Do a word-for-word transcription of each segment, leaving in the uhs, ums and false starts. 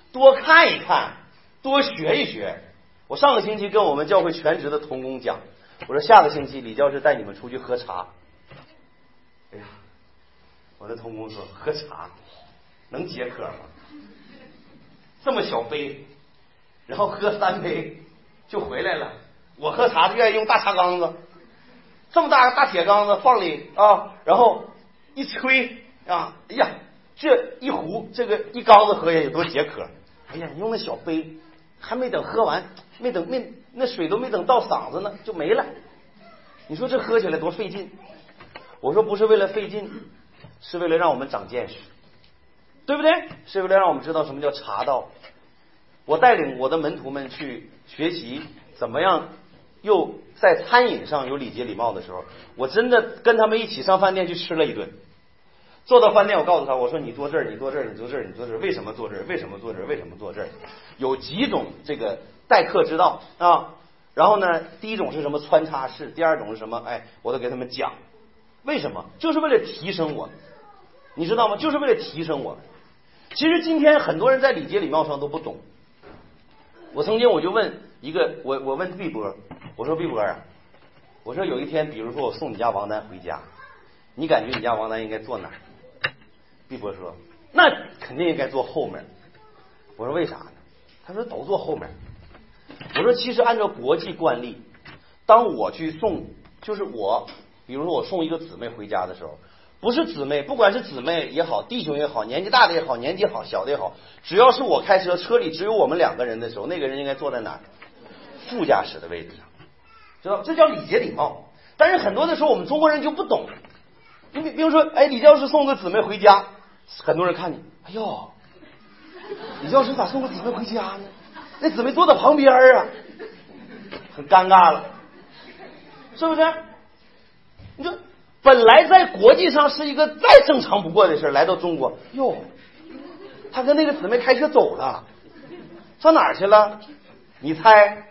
多看一看，多学一学。我上个星期跟我们教会全职的同工讲，我说下个星期李教师带你们出去喝茶。哎呀，我的同工说喝茶能解渴吗？这么小杯，然后喝三杯就回来了。我喝茶就愿意用大茶缸子，这么大个大铁缸子放里啊，然后一吹啊，哎呀，这一壶这个一缸子喝下去多解渴。哎呀，你用那小杯，还没等喝完，没等没那水都没等到嗓子呢就没了。你说这喝起来多费劲？我说不是为了费劲，是为了让我们长见识，对不对？是为了让我们知道什么叫茶道。我带领我的门徒们去学习怎么样又在餐饮上有礼节礼貌的时候，我真的跟他们一起上饭店去吃了一顿。坐到饭店，我告诉他，我说你坐这儿，你坐这儿，你坐这儿，你坐这儿，为什么坐这儿？为什么坐这儿？为什么坐这儿？有几种这个待客之道啊。然后呢，第一种是什么穿插式，第二种是什么？哎，我都给他们讲。为什么？就是为了提升我，你知道吗？就是为了提升我。其实今天很多人在礼节礼貌上都不懂。我曾经我就问一个，我我问毕波，我说毕波啊，我说有一天，比如说我送你家王丹回家，你感觉你家王丹应该坐哪儿？毕波说，那肯定应该坐后面。我说为啥呢？他说都坐后面。我说其实按照国际惯例，当我去送，就是我，比如说我送一个姊妹回家的时候，不是姊妹，不管是姊妹也好，弟兄也好，年纪大的也好，年纪好小的也好，只要是我开车，车里只有我们两个人的时候，那个人应该坐在哪儿？副驾驶的位置上，知道这叫礼节礼貌。但是很多的时候我们中国人就不懂。你比比如说，哎，李教师送个姊妹回家，很多人看你，哎呦，李教师咋送个姊妹回家呢？那姊妹坐在旁边啊，很尴尬了，是不是？你说本来在国际上是一个再正常不过的事，来到中国，哟，他跟那个姊妹开车走了，上哪儿去了？你猜？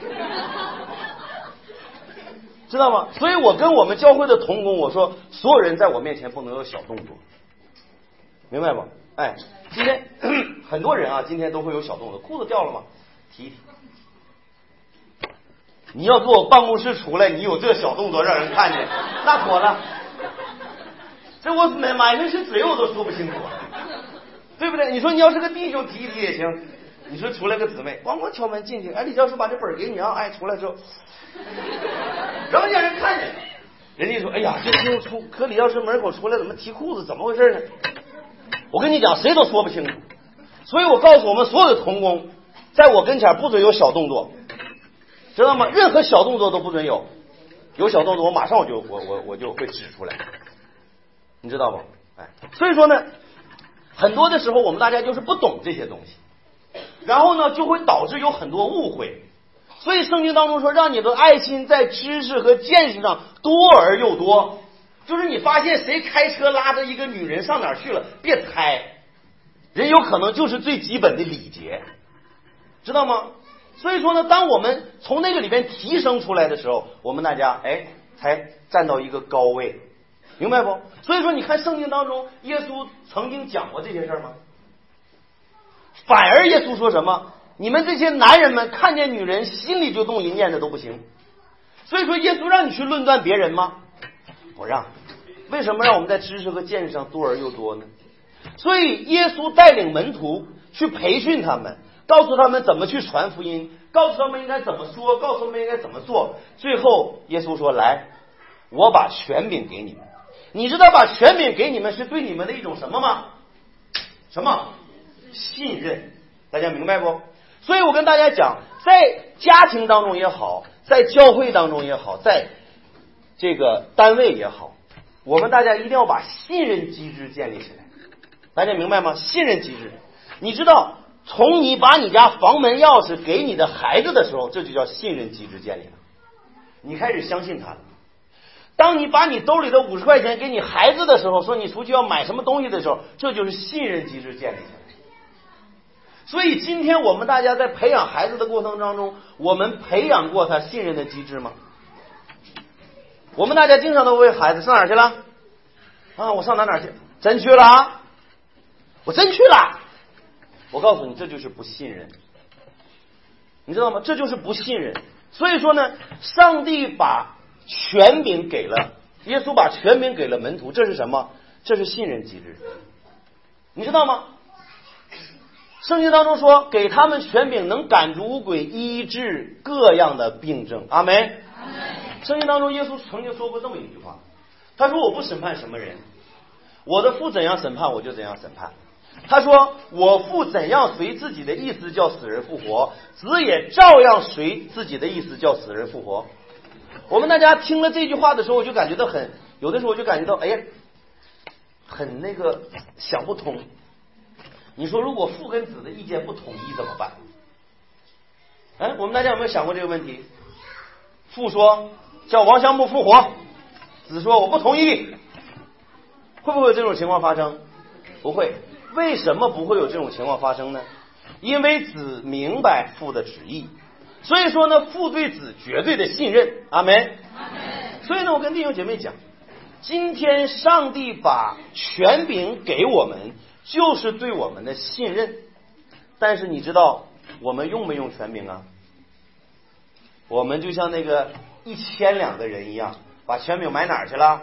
知道吗？所以我跟我们教会的同工我说，所有人在我面前不能有小动作，明白吗？哎，今天很多人啊，今天都会有小动作，裤子掉了吗？提一提。你要从我办公室出来，你有这小动作让人看见，那妥了。这我满满身是嘴我都说不清楚，对不对？你说你要是个弟兄提一提也行。你说出来个姊妹，咣咣敲门进去，哎，李教授把这本给你啊，哎，出来之后，然后让人看见，人家说，哎呀，这弟兄出可李教师门口出来怎么提裤子，怎么回事呢？我跟你讲，谁都说不清楚。所以我告诉我们所有的同工，在我跟前不准有小动作，知道吗？任何小动作都不准有，有小动作我马上我就我我我就会指出来，你知道吗？哎，所以说呢，很多的时候我们大家就是不懂这些东西。然后呢，就会导致有很多误会。所以圣经当中说，让你的爱心在知识和见识上多而又多。就是你发现谁开车拉着一个女人上哪儿去了，别猜，人有可能就是最基本的礼节，知道吗？所以说呢，当我们从那个里边提升出来的时候，我们大家哎才站到一个高位，明白不？所以说你看圣经当中，耶稣曾经讲过这些事儿吗？反而耶稣说什么？你们这些男人们看见女人心里就动淫念的都不行。所以说耶稣让你去论断别人吗？不让。为什么让我们在知识和见识上多而又多呢？所以耶稣带领门徒去培训他们，告诉他们怎么去传福音，告诉他们应该怎么说，告诉他们应该怎么做。最后耶稣说，来，我把权柄给你们。你知道把权柄给你们是对你们的一种什么吗？什么？信任。大家明白不？所以我跟大家讲，在家庭当中也好，在教会当中也好，在这个单位也好，我们大家一定要把信任机制建立起来。大家明白吗？信任机制，你知道从你把你家房门钥匙给你的孩子的时候，这就叫信任机制建立了。你开始相信他了。当你把你兜里的五十块钱给你孩子的时候，说你出去要买什么东西的时候，这就是信任机制建立起来。所以今天我们大家在培养孩子的过程当中，我们培养过他信任的机制吗？我们大家经常都问孩子上哪儿去了啊？我上哪哪去？真去了啊？我真去了。 我告诉你，这就是不信任，你知道吗？这就是不信任。所以说呢，上帝把权柄给了耶稣，把权柄给了门徒，这是什么？这是信任机制，你知道吗？圣经当中说，给他们权柄，能赶逐污鬼，医治各样的病症。阿门。圣经当中，耶稣曾经说过这么一句话，他说：“我不审判什么人，我的父怎样审判，我就怎样审判。”他说：“我父怎样随自己的意思叫死人复活，子也照样随自己的意思叫死人复活。”我们大家听了这句话的时候，我就感觉到很，有的时候我就感觉到，哎呀，很那个想不通。你说如果父跟子的意见不统一怎么办？哎，我们大家有没有想过这个问题？父说叫王香木复活，子说我不同意，会不会有这种情况发生？不会。为什么不会有这种情况发生呢？因为子明白父的旨意，所以说呢，父对子绝对的信任。阿门。所以呢，我跟弟兄姐妹讲，今天上帝把权柄给我们，就是对我们的信任。但是你知道我们用没用权柄啊？我们就像那个一千两的人一样，把权柄埋哪儿去了？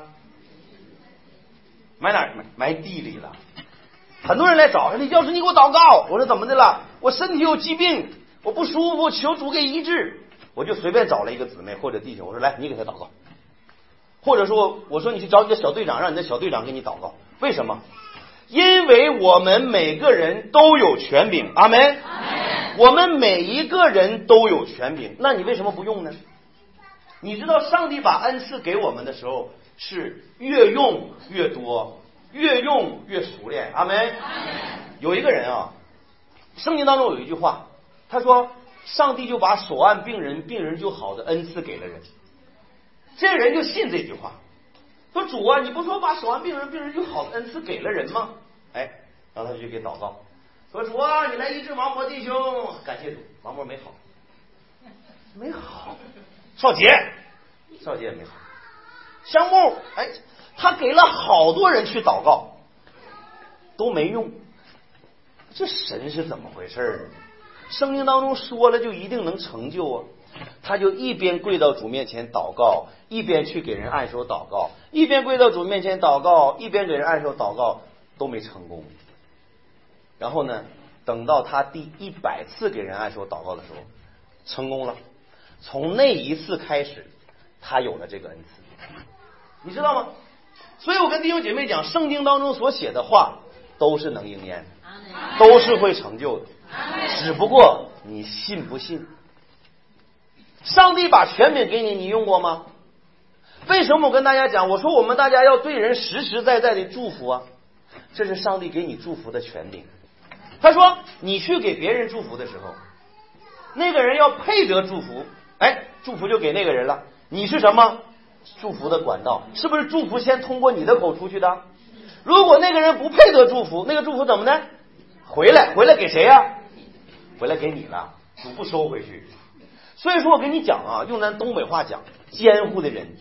埋哪儿？埋埋地里了。很多人来找，李教师，你给我祷告。我说怎么的了？我身体有疾病，我不舒服，求主给医治。我就随便找了一个姊妹或者弟兄，我说来，你给他祷告。或者说，我说你去找你的小队长，让你的小队长给你祷告。为什么？因为我们每个人都有权柄。阿门。我们每一个人都有权柄，那你为什么不用呢？你知道上帝把恩赐给我们的时候，是越用越多，越用越熟练。阿门。有一个人啊，圣经当中有一句话，他说上帝就把手按病人，病人就好的恩赐给了人。这个人就信这句话，说主啊，你不说把手按病人，病人就好的恩赐给了人吗？哎，然后他就给祷告，说主啊，你来医治王博弟兄，感谢主，王博没好，没好，少杰，少杰也没好，香木，哎，他给了好多人去祷告，都没用，这神是怎么回事呢？圣经当中说了就一定能成就啊。他就一边跪到主面前祷告，一边去给人按手祷告，一边跪到主面前祷告，一边给人按手祷告，都没成功。然后呢，等到他第一百次给人按手祷告的时候，成功了。从那一次开始，他有了这个恩赐，你知道吗？所以我跟弟兄姐妹讲，圣经当中所写的话都是能应验的，都是会成就的，只不过你信不信。上帝把权柄给你，你用过吗？为什么我跟大家讲，我说我们大家要对人实实在在的祝福啊，这是上帝给你祝福的权柄。他说你去给别人祝福的时候，那个人要配得祝福，哎，祝福就给那个人了。你是什么？祝福的管道，是不是祝福先通过你的口出去的？如果那个人不配得祝福，那个祝福怎么呢？回来，回来给谁呀？回来给你了，主不收回去。所以说我跟你讲啊，用咱东北话讲，监护的人，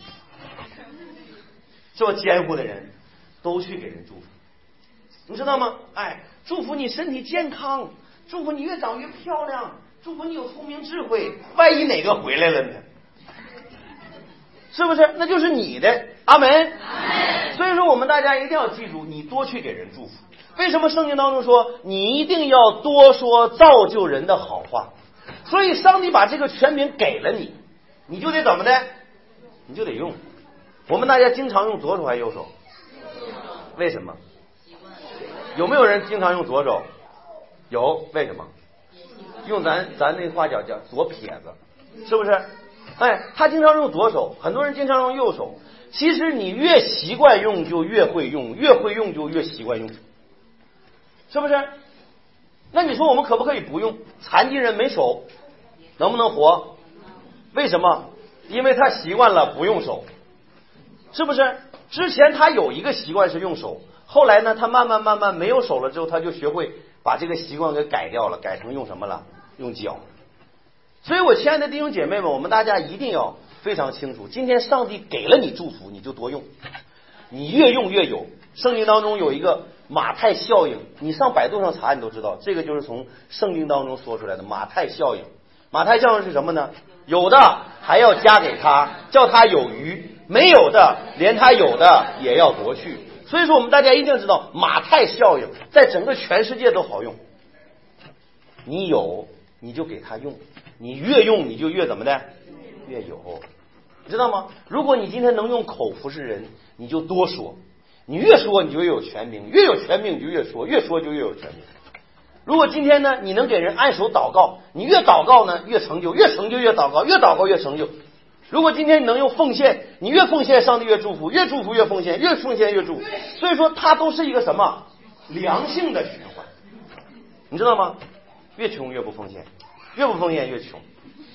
是吧？监护的人都去给人祝福，你知道吗？哎，祝福你身体健康，祝福你越长越漂亮，祝福你有聪明智慧。万一哪个回来了呢？是不是？那就是你的。阿门。所以说我们大家一定要记住，你多去给人祝福。为什么圣经当中说你一定要多说造就人的好话？所以上帝把这个权柄给了你，你就得怎么的？你就得用。我们大家经常用左手还是右手？为什么？有没有人经常用左手？有，为什么？用咱咱那话讲叫左撇子，是不是？哎，他经常用左手，很多人经常用右手。其实你越习惯用就越会用，越会用就越习惯用，是不是？那你说我们可不可以不用？残疾人没手能不能活？为什么？因为他习惯了不用手，是不是？之前他有一个习惯是用手，后来呢他慢慢慢慢没有手了之后，他就学会把这个习惯给改掉了，改成用什么了？用脚。所以我亲爱的弟兄姐妹们，我们大家一定要非常清楚，今天上帝给了你祝福，你就多用，你越用越有。圣经当中有一个马太效应，你上百度上查你都知道，这个就是从圣经当中说出来的马太效应。马太效应是什么呢？有的还要加给他，叫他有余；没有的连他有的也要夺去。所以说我们大家一定知道马太效应在整个全世界都好用，你有你就给他用，你越用你就越怎么的越有，你知道吗？如果你今天能用口服侍人，你就多说，你越说你就越有权柄，越有权柄你就越说，越说就越有权柄。如果今天呢你能给人按手祷告，你越祷告呢越成就，越成就越祷告，越祷告越成就。如果今天你能用奉献，你越奉献上帝越祝福，越祝福越奉献，越奉献越祝福。所以说它都是一个什么良性的循环，你知道吗？越穷越不奉献，越不奉献越穷。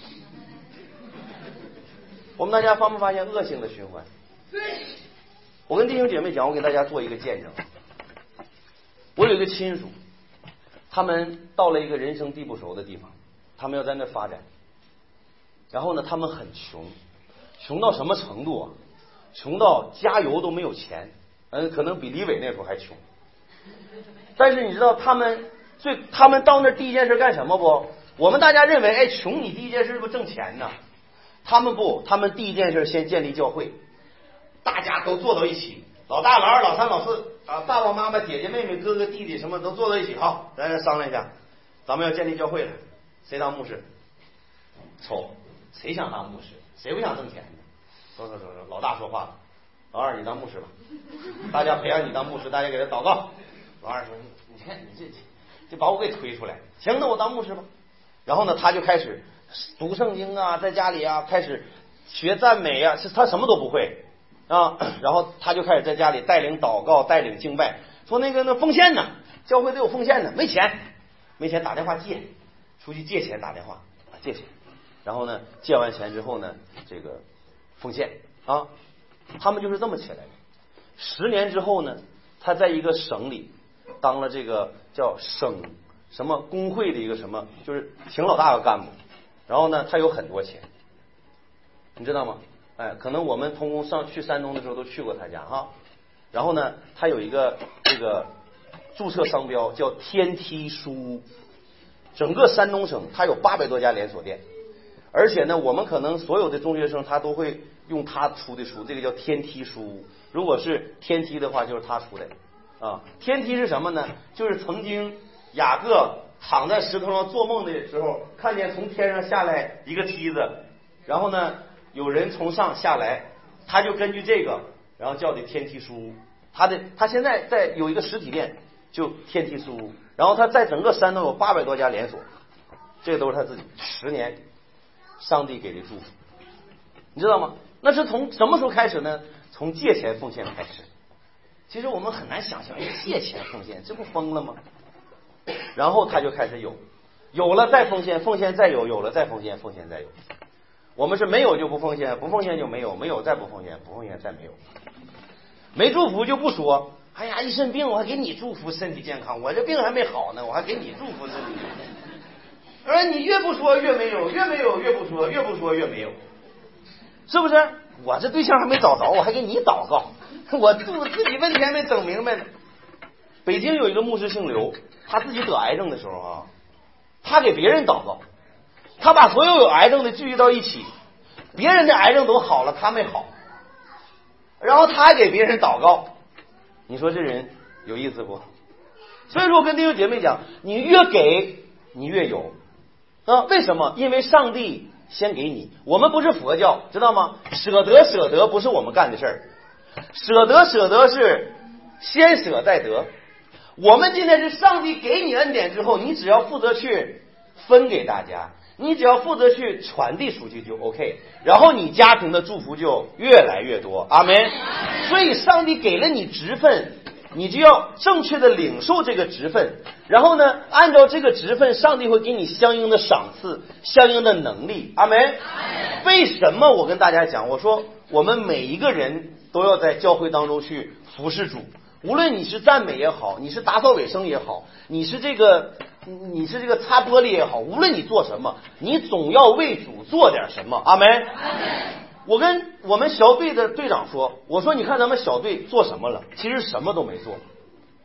我们大家发没发现恶性的循环？我跟弟兄姐妹讲，我给大家做一个见证。我有一个亲属，他们到了一个人生地不熟的地方，他们要在那发展。然后呢，他们很穷，穷到什么程度啊？穷到加油都没有钱，嗯，可能比李伟那时候还穷。但是你知道他们最，他们到那第一件事干什么不？我们大家认为，哎，穷你第一件事是不是挣钱呢？他们不，他们第一件事先建立教会，大家都坐到一起，老大、老二、老三、老四啊，爸爸妈妈、姐姐妹妹、哥哥弟弟什么都坐到一起，好，咱商量一下，咱们要建立教会了，谁当牧师？瞅。谁想当牧师？谁不想挣钱呢？走走走走，老大说话了，老二你当牧师吧，大家培养你当牧师，大家给他祷告。老二说：“你看你这这把我给推出来，行，那我当牧师吧。”然后呢，他就开始读圣经啊，在家里啊开始学赞美啊，是他什么都不会啊。然后他就开始在家里带领祷告，带领敬拜，说那个那奉献呢，教会都有奉献的，没钱，没钱打电话借，出去借钱打电话借钱。然后呢，借完钱之后呢，这个奉献啊，他们就是这么起来的。十年之后呢，他在一个省里当了这个叫省什么工会的一个什么，就是挺老大个干部。然后呢，他有很多钱，你知道吗？哎，可能我们通工上去山东的时候都去过他家哈。然后呢，他有一个这个注册商标叫天梯书屋，整个山东省他有八百多家连锁店。而且呢，我们可能所有的中学生他都会用他出的书，这个叫天梯书。如果是天梯的话，就是他出的啊。天梯是什么呢？就是曾经雅各躺在石头上做梦的时候，看见从天上下来一个梯子，然后呢有人从上下来，他就根据这个，然后叫的天梯书。他的他现在在有一个实体店，就天梯书。然后他在整个山东有八百多家连锁，这个都是他自己十年。上帝给的祝福，你知道吗？那是从什么时候开始呢？从借钱奉献开始。其实我们很难想象，借钱奉献，这不疯了吗？然后他就开始有，有了再奉献，奉献再有，有了再奉献，奉献再有。我们是没有就不奉献，不奉献就没有，没有再不奉献，不奉献再没有。没祝福就不说，哎呀，一身病我还给你祝福身体健康，我这病还没好呢，我还给你祝福身体健康。而你越不说越没有，越没有越不说，越不说越没有，是不是？我这对象还没找着，我还给你祷告，我自自己问题还没整明白呢。北京有一个牧师姓刘，他自己得癌症的时候啊，他给别人祷告，他把所有有癌症的聚集到一起，别人的癌症都好了，他没好，然后他还给别人祷告，你说这人有意思不？所以说我跟弟兄姐妹讲，你越给你越有啊，为什么？因为上帝先给你。我们不是佛教，知道吗？舍得舍得不是我们干的事儿，舍得舍得是先舍再得。我们今天是上帝给你恩典之后，你只要负责去分给大家，你只要负责去传递出去就 OK， 然后你家庭的祝福就越来越多。阿们。所以上帝给了你职分，你就要正确的领受这个职分，然后呢，按照这个职分，上帝会给你相应的赏赐，相应的能力。阿们。为什么我跟大家讲，我说我们每一个人都要在教会当中去服侍主，无论你是赞美也好，你是打扫卫生也好，你是这个你是这个擦玻璃也好，无论你做什么，你总要为主做点什么。阿们。我跟我们小队的队长说，我说你看咱们小队做什么了？其实什么都没做。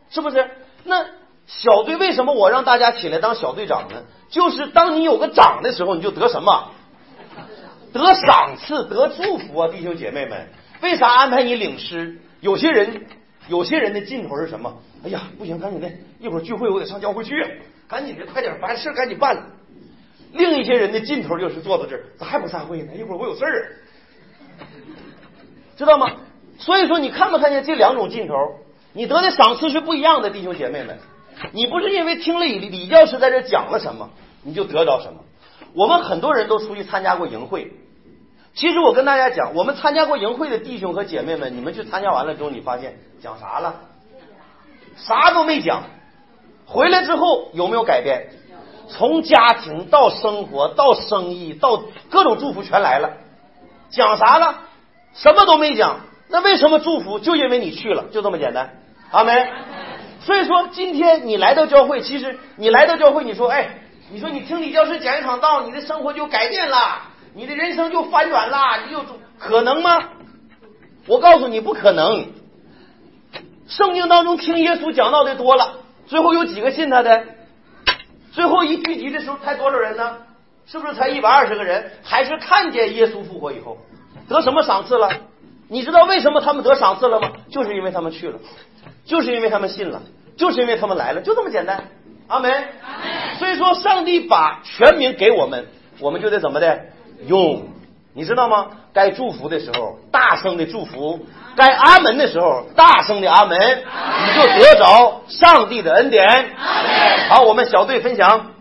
是不是？那小队为什么我让大家起来当小队长呢？就是当你有个长的时候，你就得什么？得赏赐，得祝福啊，弟兄姐妹们。为啥安排你领诗？有些人，有些人的劲头是什么？哎呀，不行，赶紧的，一会儿聚会我得上教会去，赶紧的，快点，把事赶紧办了。另一些人的劲头就是坐到这儿，咋还不散会呢？一会儿我有事儿，知道吗？所以说，你看没看见这两种劲头？你得的赏赐是不一样的，弟兄姐妹们。你不是因为听了李李教师在这讲了什么，你就得着什么。我们很多人都出去参加过营会，其实我跟大家讲，我们参加过营会的弟兄和姐妹们，你们去参加完了之后，你发现讲啥了？啥都没讲。回来之后有没有改变？从家庭到生活到生意到各种祝福全来了。讲啥了？什么都没讲。那为什么祝福？就因为你去了，就这么简单。阿门。所以说今天你来到教会，其实你来到教会，你说哎，你说你听李教师讲一场道，你的生活就改变了，你的人生就翻转了，你就可能吗？我告诉你不可能。圣经当中听耶稣讲道的多了，最后有几个信他的？最后一聚集的时候才多少人呢？是不是才一百二十个人？还是看见耶稣复活以后得什么赏赐了？你知道为什么他们得赏赐了吗？就是因为他们去了，就是因为他们信了，就是因为他们来了，就这么简单。阿门。所以说上帝把全名给我们，我们就得怎么的用，你知道吗？该祝福的时候大声的祝福，该阿门的时候大声的阿门，你就得着上帝的恩典。好，我们小队分享。